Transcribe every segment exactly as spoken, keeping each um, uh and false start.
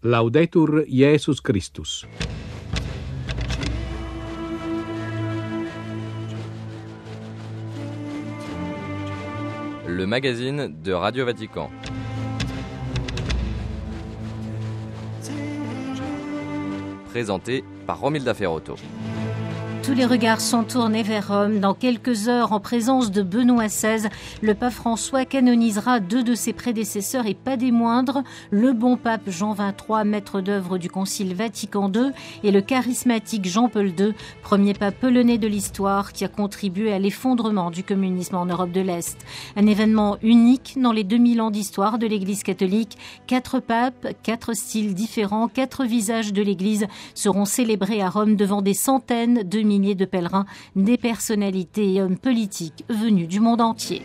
Laudetur Jesus Christus. Le magazine de Radio Vatican. Présenté par Romilda Ferrotto. Tous les regards sont tournés vers Rome. Dans quelques heures, en présence de Benoît seize, le pape François canonisera deux de ses prédécesseurs et pas des moindres, le bon pape Jean vingt-trois, maître d'œuvre du Concile Vatican deux, et le charismatique Jean-Paul deux, premier pape polonais de l'histoire qui a contribué à l'effondrement du communisme en Europe de l'Est. Un événement unique dans les deux mille ans d'histoire de l'Église catholique. Quatre papes, quatre styles différents, quatre visages de l'Église seront célébrés à Rome devant des centaines de milliers milliers de pèlerins, des personnalités et hommes politiques venus du monde entier.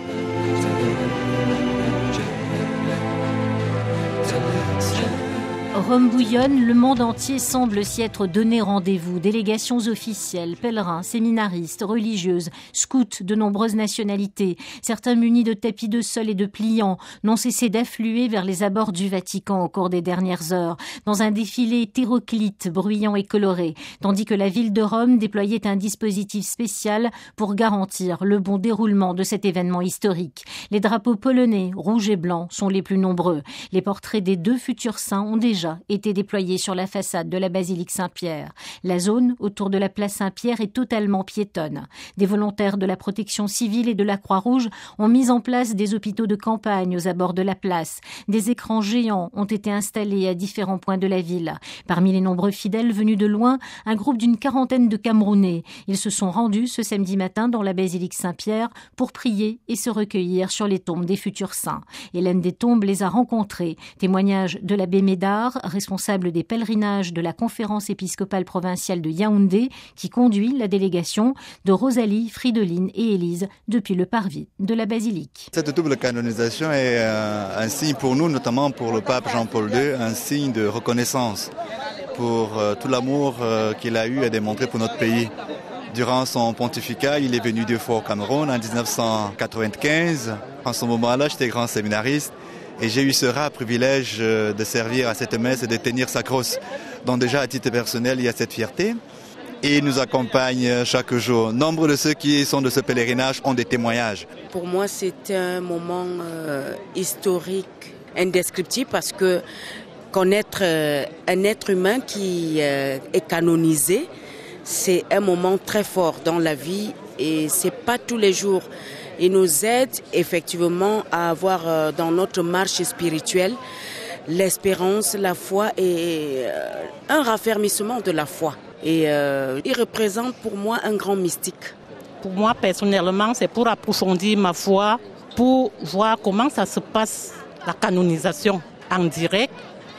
Rome bouillonne, le monde entier semble s'y être donné rendez-vous. Délégations officielles, pèlerins, séminaristes, religieuses, scouts de nombreuses nationalités, certains munis de tapis de sol et de pliants, n'ont cessé d'affluer vers les abords du Vatican au cours des dernières heures, dans un défilé hétéroclite, bruyant et coloré, tandis que la ville de Rome déployait un dispositif spécial pour garantir le bon déroulement de cet événement historique. Les drapeaux polonais, rouges et blancs, sont les plus nombreux. Les portraits des deux futurs saints ont déjà été déployés sur la façade de la basilique Saint-Pierre. La zone autour de la place Saint-Pierre est totalement piétonne. Des volontaires de la protection civile et de la Croix-Rouge ont mis en place des hôpitaux de campagne aux abords de la place. Des écrans géants ont été installés à différents points de la ville. Parmi les nombreux fidèles venus de loin, un groupe d'une quarantaine de Camerounais. Ils se sont rendus ce samedi matin dans la basilique Saint-Pierre pour prier et se recueillir sur les tombes des futurs saints. Hélène Destombes les a rencontrés. Témoignage de l'abbé Médard, responsable des pèlerinages de la conférence épiscopale provinciale de Yaoundé, qui conduit la délégation, de Rosalie, Fridoline et Élise depuis le parvis de la basilique. Cette double canonisation est un signe pour nous, notamment pour le pape Jean-Paul deux, un signe de reconnaissance pour tout l'amour qu'il a eu à démontrer pour notre pays. Durant son pontificat, il est venu deux fois au Cameroun en dix-neuf cent quatre-vingt-quinze. En ce moment-là, j'étais grand séminariste. Et j'ai eu ce rare privilège de servir à cette messe et de tenir sa crosse. Donc déjà, à titre personnel, il y a cette fierté. Et il nous accompagne chaque jour. Nombre de ceux qui sont de ce pèlerinage ont des témoignages. Pour moi, c'est un moment euh, historique, indescriptible, parce que connaître euh, un être humain qui euh, est canonisé, c'est un moment très fort dans la vie et c'est pas tous les jours. Il nous aide effectivement à avoir euh, dans notre marche spirituelle l'espérance, la foi et euh, un raffermissement de la foi. Et euh, il représente pour moi un grand mystique. Pour moi personnellement, c'est pour approfondir ma foi, pour voir comment ça se passe, la canonisation en direct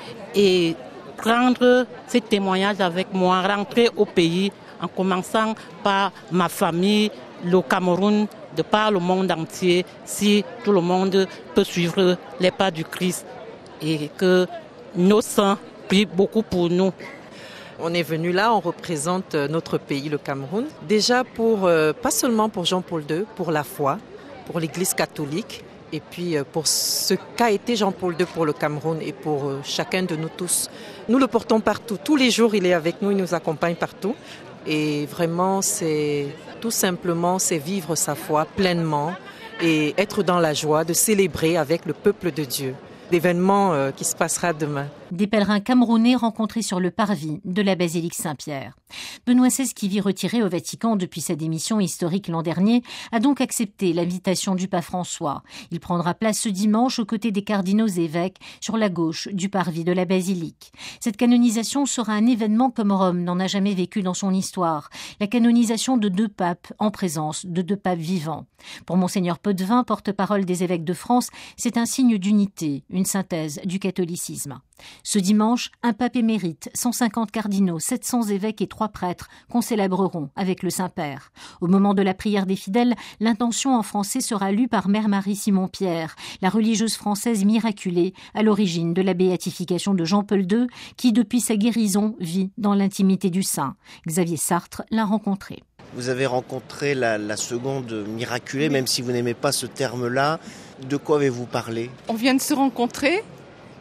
et prendre ces témoignages avec moi, rentrer au pays en commençant par ma famille, le Cameroun, de par le monde entier, si tout le monde peut suivre les pas du Christ et que nos saints prient beaucoup pour nous. On est venu là, on représente notre pays, le Cameroun. Déjà pour, euh, pas seulement pour Jean-Paul deux, pour la foi, pour l'Église catholique et puis pour ce qu'a été Jean-Paul deux pour le Cameroun et pour euh, chacun de nous tous. Nous le portons partout, tous les jours il est avec nous, il nous accompagne partout. Et vraiment, c'est tout simplement, c'est vivre sa foi pleinement et être dans la joie de célébrer avec le peuple de Dieu l'événement euh, qui se passera demain. Des pèlerins camerounais rencontrés sur le parvis de la basilique Saint-Pierre. Benoît seize, qui vit retiré au Vatican depuis sa démission historique l'an dernier, a donc accepté l'invitation du pape François. Il prendra place ce dimanche aux côtés des cardinaux évêques sur la gauche du parvis de la basilique. Cette canonisation sera un événement comme Rome n'en a jamais vécu dans son histoire. La canonisation de deux papes en présence de deux papes vivants. Pour Monseigneur Potvin, porte-parole des évêques de France, c'est un signe d'unité, une synthèse du catholicisme. Ce dimanche, un pape émérite, cent cinquante cardinaux, sept cents évêques et trois prêtres concélébreront avec le Saint-Père. Au moment de la prière des fidèles, l'intention en français sera lue par Mère Marie Simon-Pierre, la religieuse française miraculée à l'origine de la béatification de Jean-Paul deux, qui depuis sa guérison vit dans l'intimité du saint. Xavier Sartre l'a rencontré. Vous avez rencontré la, la seconde miraculée, même si vous n'aimez pas ce terme-là. De quoi avez-vous parlé ? On vient de se rencontrer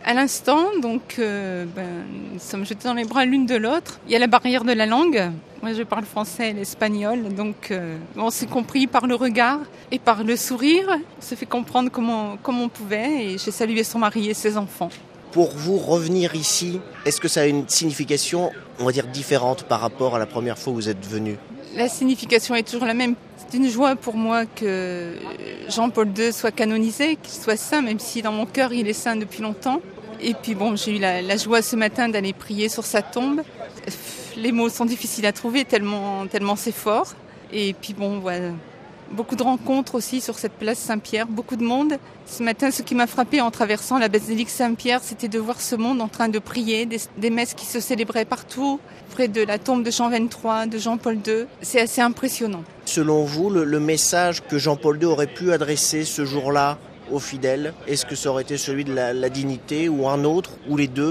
À l'instant, donc, euh, ben, nous sommes jetés dans les bras l'une de l'autre. Il y a la barrière de la langue. Moi, je parle français et l'espagnol, donc euh, on s'est compris par le regard et par le sourire. On s'est fait comprendre comment, comment on pouvait et j'ai salué son mari et ses enfants. Pour vous, revenir ici, est-ce que ça a une signification, on va dire, différente par rapport à la première fois où vous êtes venu ? La signification est toujours la même. C'est une joie pour moi que Jean-Paul deux soit canonisé, qu'il soit saint, même si dans mon cœur il est saint depuis longtemps. Et puis bon, j'ai eu la, la joie ce matin d'aller prier sur sa tombe. Les mots sont difficiles à trouver tellement, tellement c'est fort. Et puis bon, voilà. Beaucoup de rencontres aussi sur cette place Saint-Pierre, beaucoup de monde. Ce matin, ce qui m'a frappé en traversant la basilique Saint-Pierre, c'était de voir ce monde en train de prier, des, des messes qui se célébraient partout, près de la tombe de Jean vingt-trois, de Jean-Paul deux. C'est assez impressionnant. Selon vous, le, le message que Jean-Paul deux aurait pu adresser ce jour-là aux fidèles, est-ce que ça aurait été celui de la, la dignité ou un autre, ou les deux ?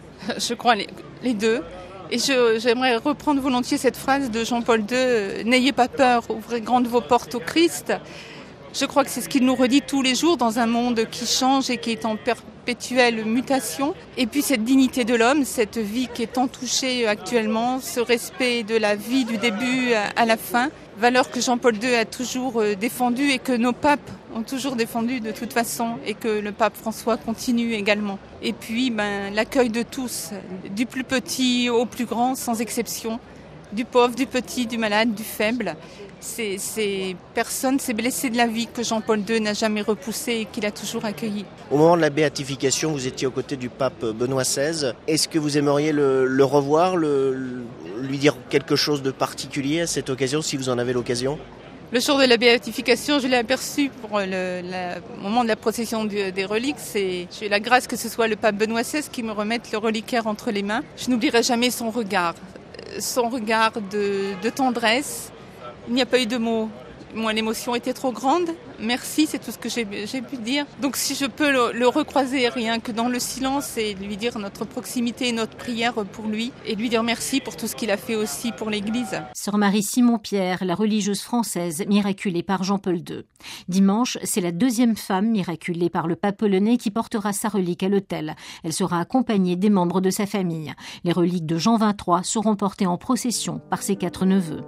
Je crois les, les deux. Et je, j'aimerais reprendre volontiers cette phrase de Jean-Paul deux, « N'ayez pas peur, ouvrez grandes vos portes au Christ ». Je crois que c'est ce qu'il nous redit tous les jours dans un monde qui change et qui est en perpétuelle mutation. Et puis cette dignité de l'homme, cette vie qui est tant touchée actuellement, ce respect de la vie du début à la fin, valeur que Jean-Paul deux a toujours défendue et que nos papes ont toujours défendue de toute façon et que le pape François continue également. Et puis ben, l'accueil de tous, du plus petit au plus grand, sans exception, du pauvre, du petit, du malade, du faible. C'est ces personnes, ces blessés de la vie que Jean-Paul deux n'a jamais repoussé et qu'il a toujours accueillis. Au moment de la béatification, vous étiez aux côtés du pape Benoît seize. Est-ce que vous aimeriez le, le revoir, le, lui dire quelque chose de particulier à cette occasion, si vous en avez l'occasion ? Le jour de la béatification, je l'ai aperçu pour le la, moment de la procession du, des reliques. C'est, j'ai eu la grâce que ce soit le pape Benoît seize qui me remette le reliquaire entre les mains. Je n'oublierai jamais son regard, son regard de, de tendresse. Il n'y a pas eu de mots. Moi, l'émotion était trop grande. Merci, c'est tout ce que j'ai, j'ai pu dire. Donc si je peux le, le recroiser rien que dans le silence et lui dire notre proximité et notre prière pour lui et lui dire merci pour tout ce qu'il a fait aussi pour l'Église. Sœur Marie Simon-Pierre, la religieuse française miraculée par Jean-Paul deux. Dimanche, c'est la deuxième femme miraculée par le pape polonais qui portera sa relique à l'autel. Elle sera accompagnée des membres de sa famille. Les reliques de Jean vingt-trois seront portées en procession par ses quatre neveux.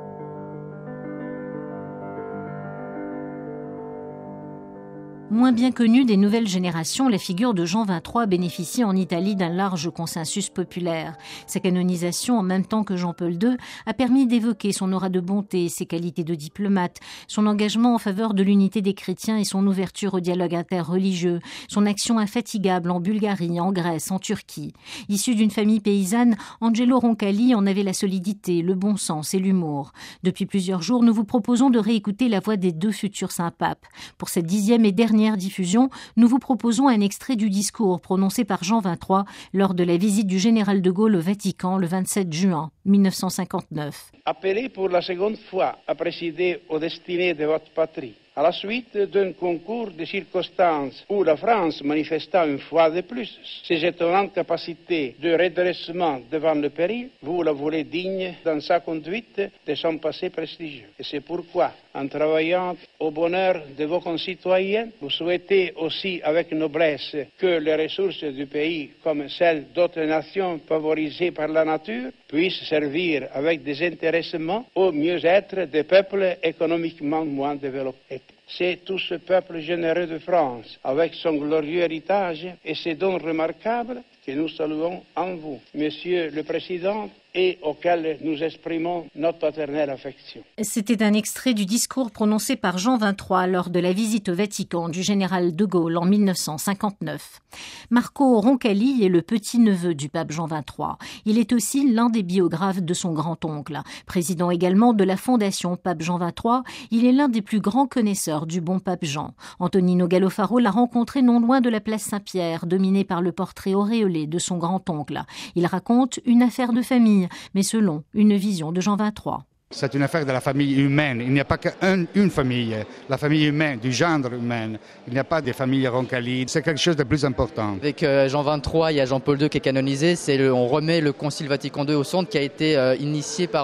Moins bien connue des nouvelles générations, la figure de Jean vingt-trois bénéficie en Italie d'un large consensus populaire. Sa canonisation, en même temps que Jean-Paul deux, a permis d'évoquer son aura de bonté, ses qualités de diplomate, son engagement en faveur de l'unité des chrétiens et son ouverture au dialogue interreligieux, son action infatigable en Bulgarie, en Grèce, en Turquie. Issu d'une famille paysanne, Angelo Roncalli en avait la solidité, le bon sens et l'humour. Depuis plusieurs jours, nous vous proposons de réécouter la voix des deux futurs saints papes. Pour cette dixième et dernière diffusion, nous vous proposons un extrait du discours prononcé par Jean vingt-trois lors de la visite du général de Gaulle au Vatican le vingt-sept juin mille neuf cent cinquante-neuf. Appelé pour la seconde fois à présider aux destinées de votre patrie, à la suite d'un concours de circonstances où la France manifesta une fois de plus ses étonnantes capacités de redressement devant le péril, vous la voulez digne dans sa conduite de son passé prestigieux. Et c'est pourquoi, en travaillant au bonheur de vos concitoyens, vous souhaitez aussi avec noblesse que les ressources du pays, comme celles d'autres nations favorisées par la nature, puissent servir avec désintéressement au mieux-être des peuples économiquement moins développés. C'est tout ce peuple généreux de France, avec son glorieux héritage et ses dons remarquables, que nous saluons en vous, Monsieur le Président, et auquel nous exprimons notre paternelle affection. C'était un extrait du discours prononcé par Jean vingt-trois lors de la visite au Vatican du général de Gaulle en mille neuf cent cinquante-neuf. Marco Roncalli est le petit-neveu du pape Jean vingt-trois. Il est aussi l'un des biographes de son grand-oncle. Président également de la Fondation Pape Jean vingt-trois, il est l'un des plus grands connaisseurs du bon pape Jean. Antonino Gallofaro l'a rencontré non loin de la place Saint-Pierre, dominée par le portrait auréolé de son grand-oncle. Il raconte une affaire de famille, mais selon une vision de Jean vingt-trois. C'est une affaire de la famille humaine. Il n'y a pas qu'une famille, la famille humaine, du genre humain. Il n'y a pas de famille Roncalli. C'est quelque chose de plus important. Avec euh, Jean vingt-trois, il y a Jean-Paul deux qui est canonisé. C'est le, on remet le Concile Vatican deux au centre qui a été euh, initié par,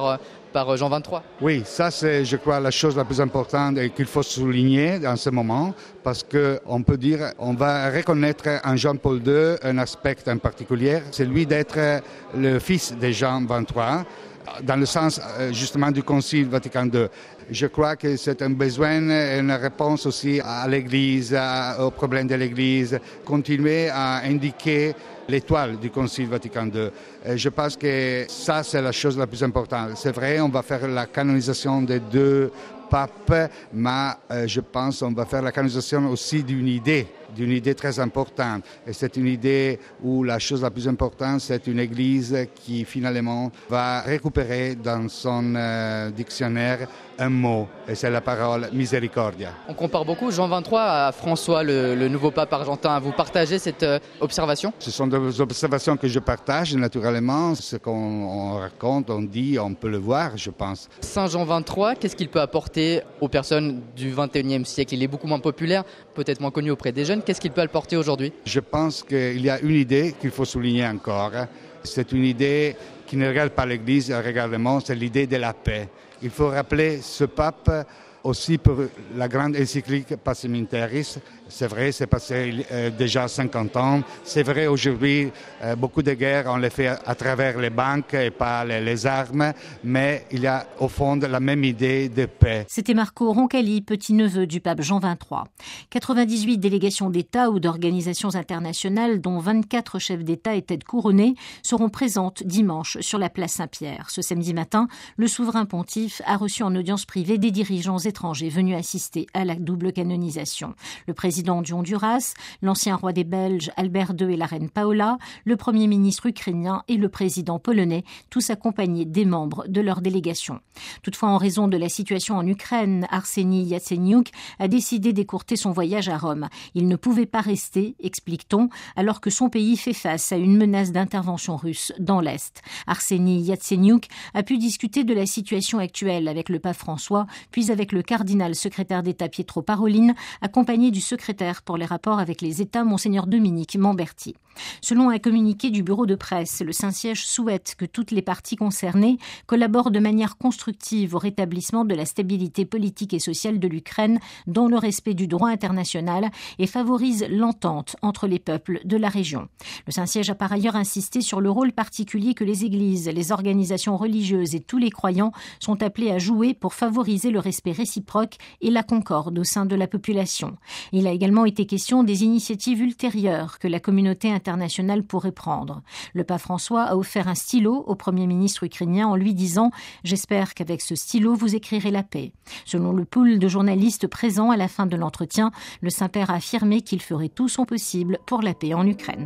par Jean vingt-trois. Oui, ça c'est, je crois, la chose la plus importante et qu'il faut souligner dans ce moment, parce qu'on peut dire, on va reconnaître en Jean-Paul deux un aspect en particulier, c'est lui d'être le fils de Jean vingt-trois, dans le sens justement du Concile Vatican deux. Je crois que c'est un besoin, une réponse aussi à l'Église, aux problèmes de l'Église, continuer à indiquer l'étoile du Concile Vatican deux. Et je pense que ça, c'est la chose la plus importante. C'est vrai, on va faire la canonisation des deux papes, mais euh, je pense qu'on va faire la canonisation aussi d'une idée, d'une idée très importante. Et c'est une idée où la chose la plus importante, c'est une Église qui finalement va récupérer dans son euh, dictionnaire un mot, et c'est la parole miséricordia. On compare beaucoup Jean vingt-trois à François, le, le nouveau pape argentin. Vous partagez cette euh, observation ? Ce sont des observations que je partage naturellement. Ce qu'on on raconte, on dit, on peut le voir, je pense. Saint Jean vingt-trois, qu'est-ce qu'il peut apporter aux personnes du vingt et unième siècle ? Il est beaucoup moins populaire, peut-être moins connu auprès des jeunes. Qu'est-ce qu'il peut apporter aujourd'hui ? Je pense qu'il y a une idée qu'il faut souligner encore. C'est une idée qui ne regarde pas l'Église, elle regarde le monde, c'est l'idée de la paix. Il faut rappeler ce pape aussi pour la grande encyclique Pacem in Terris. C'est vrai, c'est passé euh, déjà cinquante ans. C'est vrai, aujourd'hui, euh, beaucoup de guerres, on les fait à travers les banques et pas les, les armes, mais il y a au fond la même idée de paix. C'était Marco Roncalli, petit-neveu du pape Jean vingt-trois. quatre-vingt-dix-huit délégations d'État ou d'organisations internationales, dont vingt-quatre chefs d'État et têtes couronnées, seront présentes dimanche sur la place Saint-Pierre. Ce samedi matin, le souverain pontife a reçu en audience privée des dirigeants étrangers venus assister à la double canonisation. Le président du Honduras, l'ancien roi des Belges Albert deux et la reine Paola, le premier ministre ukrainien et le président polonais, tous accompagnés des membres de leur délégation. Toutefois, en raison de la situation en Ukraine, Arseniy Yatsenyuk a décidé d'écourter son voyage à Rome. Il ne pouvait pas rester, explique-t-on, alors que son pays fait face à une menace d'intervention russe dans l'Est. Arseniy Yatsenyuk a pu discuter de la situation actuelle avec le pape François, puis avec le cardinal secrétaire d'État Pietro Parolin, accompagné du secrétaire pour les rapports avec les États, Monseigneur Dominique Mamberti. Selon un communiqué du bureau de presse, le Saint-Siège souhaite que toutes les parties concernées collaborent de manière constructive au rétablissement de la stabilité politique et sociale de l'Ukraine dans le respect du droit international et favorisent l'entente entre les peuples de la région. Le Saint-Siège a par ailleurs insisté sur le rôle particulier que les églises, les organisations religieuses et tous les croyants sont appelés à jouer pour favoriser le respect réciproque et la concorde au sein de la population. Il a également été question des initiatives ultérieures que la communauté internationale pourrait prendre. Le pape François a offert un stylo au Premier ministre ukrainien en lui disant « J'espère qu'avec ce stylo, vous écrirez la paix ». Selon le pool de journalistes présents à la fin de l'entretien, le Saint-Père a affirmé qu'il ferait tout son possible pour la paix en Ukraine.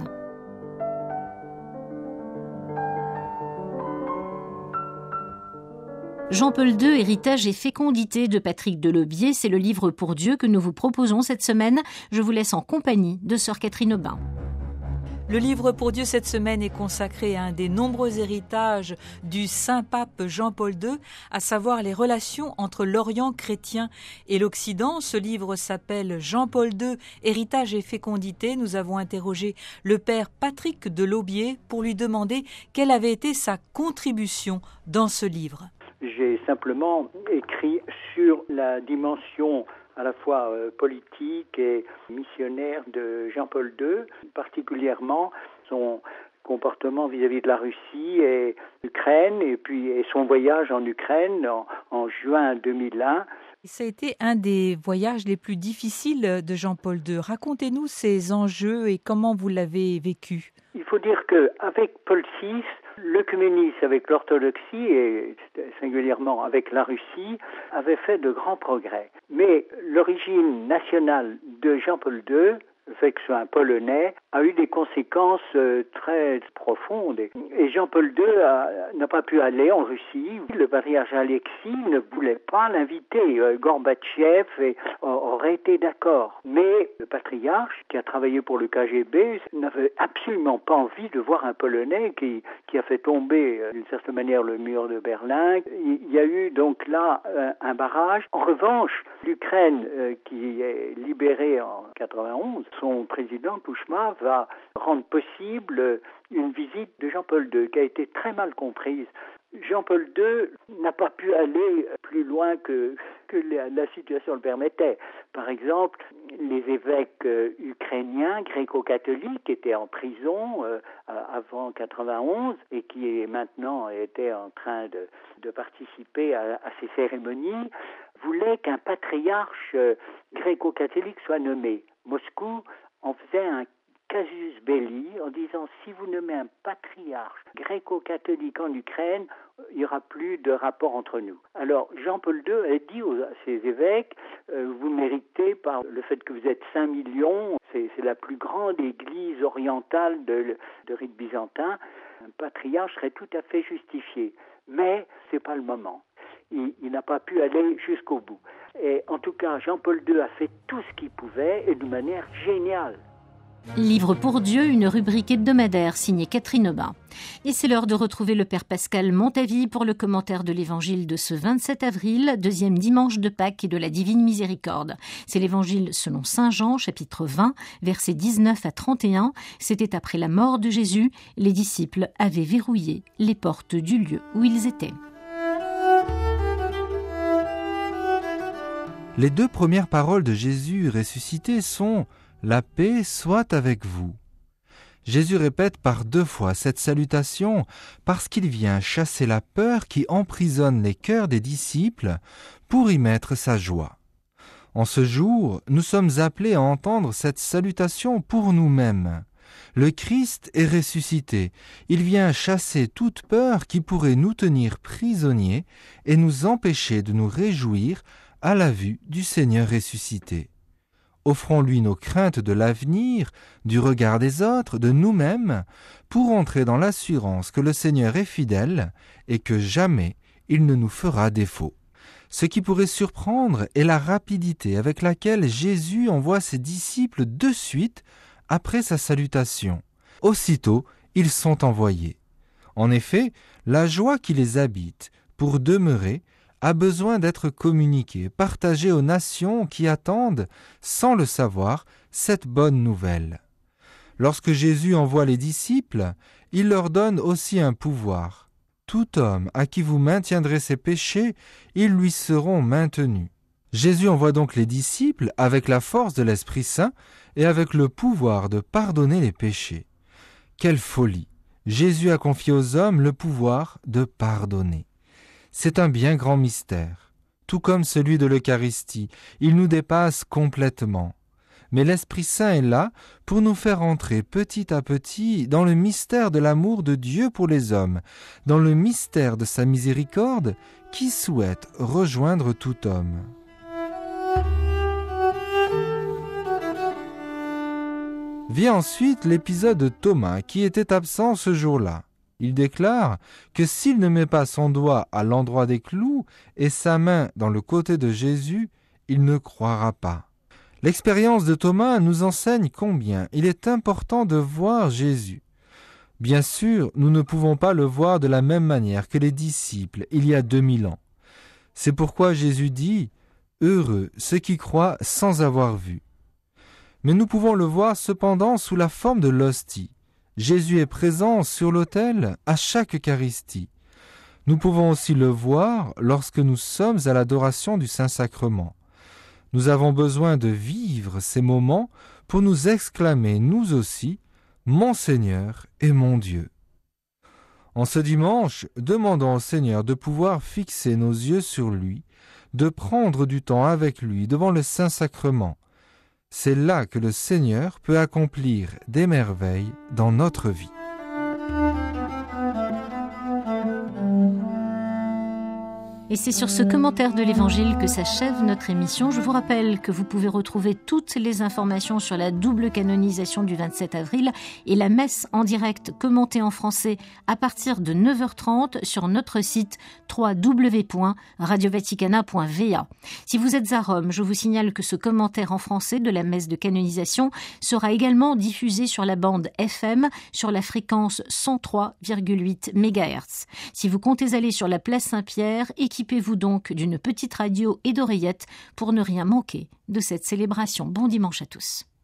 Jean-Paul deux, héritage et fécondité de Patrick Delaubier, c'est le livre pour Dieu que nous vous proposons cette semaine. Je vous laisse en compagnie de sœur Catherine Aubin. Le livre pour Dieu cette semaine est consacré à un des nombreux héritages du Saint-Pape Jean-Paul deux, à savoir les relations entre l'Orient chrétien et l'Occident. Ce livre s'appelle Jean-Paul deux, héritage et fécondité. Nous avons interrogé le père Patrick Delaubier pour lui demander quelle avait été sa contribution dans ce livre. J'ai simplement écrit sur la dimension à la fois euh, politique et missionnaire de Jean-Paul deux, particulièrement son comportement vis-à-vis de la Russie et l'Ukraine, et puis et son voyage en Ukraine en, en juin deux mille un. Ça a été un des voyages les plus difficiles de Jean-Paul deux. Racontez-nous ces enjeux et comment vous l'avez vécu. Il faut dire qu'avec Paul six, l'œcuménisme avec l'orthodoxie et singulièrement avec la Russie avait fait de grands progrès. Mais l'origine nationale de Jean-Paul deux, le fait que ce soit un Polonais, a eu des conséquences euh, très profondes. Et Jean-Paul deux a, n'a pas pu aller en Russie. Le patriarche Alexis ne voulait pas l'inviter. Euh, Gorbatchev et, euh, aurait été d'accord. Mais le patriarche, qui a travaillé pour le K G B, n'avait absolument pas envie de voir un Polonais qui, qui a fait tomber, euh, d'une certaine manière, le mur de Berlin. Il y a eu donc là euh, un barrage. En revanche, l'Ukraine, euh, qui est libérée en quatre-vingt-onze, son président, Kouchma, va rendre possible une visite de Jean-Paul deux, qui a été très mal comprise. Jean-Paul deux n'a pas pu aller plus loin que, que la, la situation le permettait. Par exemple, les évêques euh, ukrainiens, gréco-catholiques, étaient en prison euh, avant quatre-vingt-onze et qui maintenant étaient en train de, de participer à, à ces cérémonies, voulaient qu'un patriarche euh, gréco-catholique soit nommé. Moscou en faisait un casus belli en disant si vous nommez un patriarche gréco-catholique en Ukraine, il n'y aura plus de rapport entre nous. Alors Jean-Paul deux a dit aux, à ses évêques, euh, vous méritez par le fait que vous êtes cinq millions, c'est, c'est la plus grande église orientale de, de rite byzantin, un patriarche serait tout à fait justifié. Mais ce n'est pas le moment. Il, il n'a pas pu aller jusqu'au bout. Et en tout cas, Jean-Paul deux a fait tout ce qu'il pouvait et de manière géniale. Livre pour Dieu, une rubrique hebdomadaire signée Catherine Aubin. Et c'est l'heure de retrouver le Père Pascal Montavie pour le commentaire de l'Évangile de ce vingt-sept avril, deuxième dimanche de Pâques et de la Divine Miséricorde. C'est l'Évangile selon saint Jean, chapitre vingt, versets dix-neuf à trente et un. C'était après la mort de Jésus, les disciples avaient verrouillé les portes du lieu où ils étaient. Les deux premières paroles de Jésus ressuscité sont « La paix soit avec vous ». Jésus répète par deux fois cette salutation parce qu'il vient chasser la peur qui emprisonne les cœurs des disciples pour y mettre sa joie. En ce jour, nous sommes appelés à entendre cette salutation pour nous-mêmes. Le Christ est ressuscité. Il vient chasser toute peur qui pourrait nous tenir prisonniers et nous empêcher de nous réjouir à la vue du Seigneur ressuscité. Offrons-lui nos craintes de l'avenir, du regard des autres, de nous-mêmes, pour entrer dans l'assurance que le Seigneur est fidèle et que jamais il ne nous fera défaut. Ce qui pourrait surprendre est la rapidité avec laquelle Jésus envoie ses disciples de suite après sa salutation. Aussitôt, ils sont envoyés. En effet, la joie qui les habite pour demeurer a besoin d'être communiquée, partagée aux nations qui attendent, sans le savoir, cette bonne nouvelle. Lorsque Jésus envoie les disciples, il leur donne aussi un pouvoir. Tout homme à qui vous maintiendrez ses péchés, ils lui seront maintenus. Jésus envoie donc les disciples avec la force de l'Esprit Saint et avec le pouvoir de pardonner les péchés. Quelle folie! Jésus a confié aux hommes le pouvoir de pardonner. C'est un bien grand mystère. Tout comme celui de l'Eucharistie, il nous dépasse complètement. Mais l'Esprit Saint est là pour nous faire entrer petit à petit dans le mystère de l'amour de Dieu pour les hommes, dans le mystère de sa miséricorde qui souhaite rejoindre tout homme. Vient ensuite l'épisode de Thomas qui était absent ce jour-là. Il déclare que s'il ne met pas son doigt à l'endroit des clous et sa main dans le côté de Jésus, il ne croira pas. L'expérience de Thomas nous enseigne combien il est important de voir Jésus. Bien sûr, nous ne pouvons pas le voir de la même manière que les disciples il y a deux mille ans. C'est pourquoi Jésus dit « Heureux ceux qui croient sans avoir vu ». Mais nous pouvons le voir cependant sous la forme de l'hostie. Jésus est présent sur l'autel à chaque Eucharistie. Nous pouvons aussi le voir lorsque nous sommes à l'adoration du Saint-Sacrement. Nous avons besoin de vivre ces moments pour nous exclamer, nous aussi, « Mon Seigneur et mon Dieu ». En ce dimanche, demandons au Seigneur de pouvoir fixer nos yeux sur lui, de prendre du temps avec lui devant le Saint-Sacrement. C'est là que le Seigneur peut accomplir des merveilles dans notre vie. Et c'est sur ce commentaire de l'Évangile que s'achève notre émission. Je vous rappelle que vous pouvez retrouver toutes les informations sur la double canonisation du vingt-sept avril et la messe en direct commentée en français à partir de neuf heures trente sur notre site w w w point radio vaticana point v a. Si vous êtes à Rome, je vous signale que ce commentaire en français de la messe de canonisation sera également diffusé sur la bande F M sur la fréquence cent trois virgule huit mégahertz. Si vous comptez aller sur la place Saint-Pierre, équipez-vous donc d'une petite radio et d'oreillettes pour ne rien manquer de cette célébration. Bon dimanche à tous.